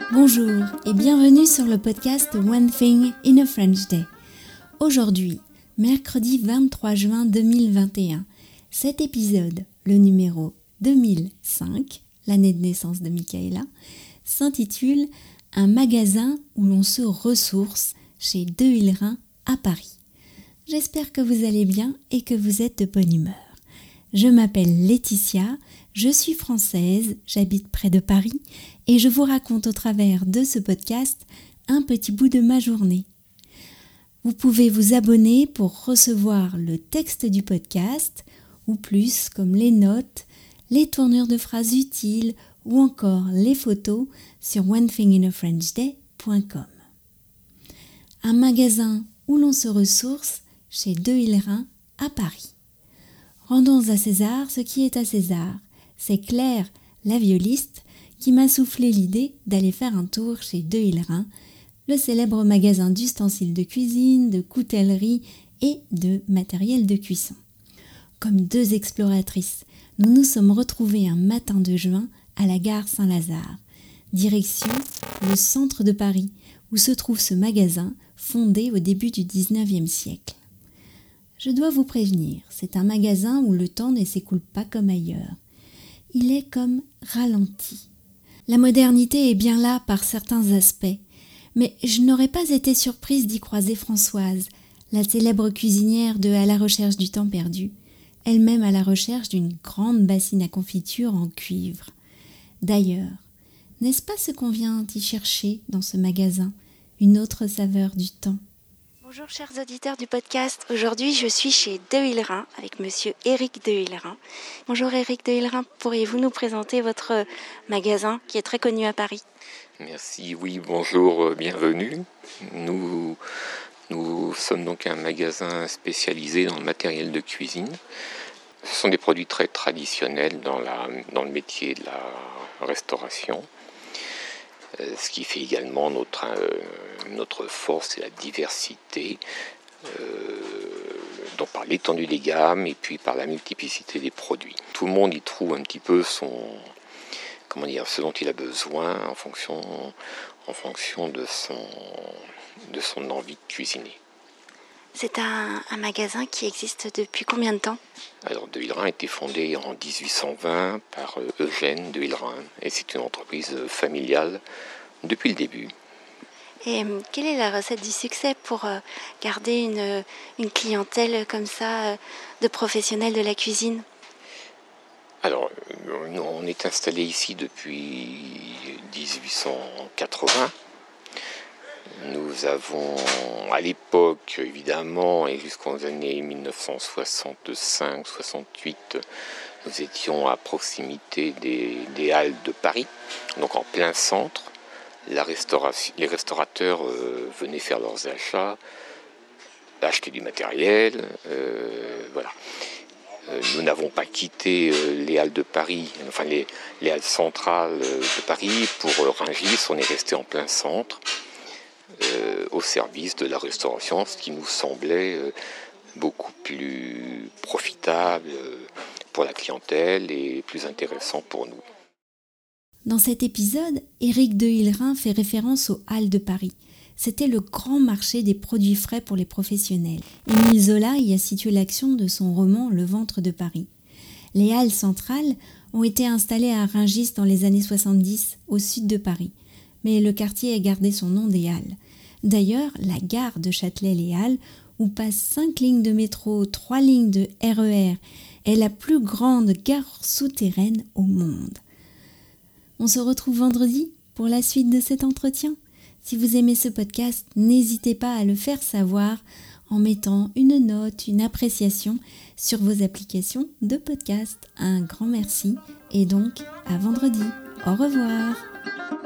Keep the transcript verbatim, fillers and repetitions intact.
Bonjour et bienvenue sur le podcast One Thing in a French Day. Aujourd'hui, mercredi vingt-trois juin deux mille vingt et un, cet épisode, le numéro deux mille cinq, l'année de naissance de Michaela, s'intitule « Un magasin où l'on se ressource » chez De Hillerin à Paris. J'espère que vous allez bien et que vous êtes de bonne humeur. Je m'appelle Laetitia, je suis française, j'habite près de Paris et je vous raconte au travers de ce podcast un petit bout de ma journée. Vous pouvez vous abonner pour recevoir le texte du podcast ou plus comme les notes, les tournures de phrases utiles ou encore les photos sur one thing in a french day point com. Un magasin où l'on se ressource chez De Hillerin à Paris. Rendons à César ce qui est à César. C'est Claire, la violiste, qui m'a soufflé l'idée d'aller faire un tour chez De Hillerin, le célèbre magasin d'ustensiles de cuisine, de coutellerie et de matériel de cuisson. Comme deux exploratrices, nous nous sommes retrouvées un matin de juin à la gare Saint-Lazare, direction le centre de Paris, où se trouve ce magasin fondé au début du dix-neuvième siècle. Je dois vous prévenir, c'est un magasin où le temps ne s'écoule pas comme ailleurs. Il est comme ralenti. La modernité est bien là par certains aspects, mais je n'aurais pas été surprise d'y croiser Françoise, la célèbre cuisinière de À la recherche du temps perdu, elle-même à la recherche d'une grande bassine à confiture en cuivre. D'ailleurs, n'est-ce pas ce qu'on vient y chercher dans ce magasin, une autre saveur du temps ? Bonjour chers auditeurs du podcast, aujourd'hui je suis chez De Hillerin avec monsieur Éric De Hillerin. Bonjour Éric De Hillerin, pourriez-vous nous présenter votre magasin qui est très connu à Paris ? Merci, oui, bonjour, bienvenue. Nous, nous sommes donc un magasin spécialisé dans le matériel de cuisine. Ce sont des produits très traditionnels dans, la, dans le métier de la restauration. Ce qui fait également notre, euh, notre force et la diversité, euh, donc par l'étendue des gammes et puis par la multiplicité des produits. Tout le monde y trouve un petit peu son, comment dire, ce dont il a besoin en fonction, en fonction de, son, de son envie de cuisiner. C'est un, un magasin qui existe depuis combien de temps ? Alors, De Hillerin a été fondé en dix-huit cent vingt par Eugène De Hillerin et c'est une entreprise familiale depuis le début. Et quelle est la recette du succès pour garder une, une clientèle comme ça de professionnels de la cuisine ? Alors, on est installé ici depuis dix-huit cent quatre-vingts. Nous avons, à l'époque, évidemment, et jusqu'aux années dix-neuf cent soixante-cinq soixante-huit, nous étions à proximité des, des Halles de Paris, donc en plein centre. La restauration, les restaurateurs euh, venaient faire leurs achats, acheter du matériel, euh, voilà. Euh, nous n'avons pas quitté euh, les Halles de Paris, enfin les, les Halles centrales de Paris pour Rungis, on est resté en plein centre. Euh, au service de la restauration, ce qui nous semblait euh, beaucoup plus profitable euh, pour la clientèle et plus intéressant pour nous. Dans cet épisode, Éric De Hillerin fait référence aux Halles de Paris. C'était le grand marché des produits frais pour les professionnels. Émile Zola y a situé l'action de son roman Le ventre de Paris. Les Halles centrales ont été installées à Rungis dans les années soixante-dix, au sud de Paris. Mais le quartier a gardé son nom des Halles. D'ailleurs, la gare de Châtelet-les-Halles, où passent cinq lignes de métro, trois lignes de R E R, est la plus grande gare souterraine au monde. On se retrouve vendredi pour la suite de cet entretien. Si vous aimez ce podcast, n'hésitez pas à le faire savoir en mettant une note, une appréciation sur vos applications de podcast. Un grand merci et donc à vendredi. Au revoir.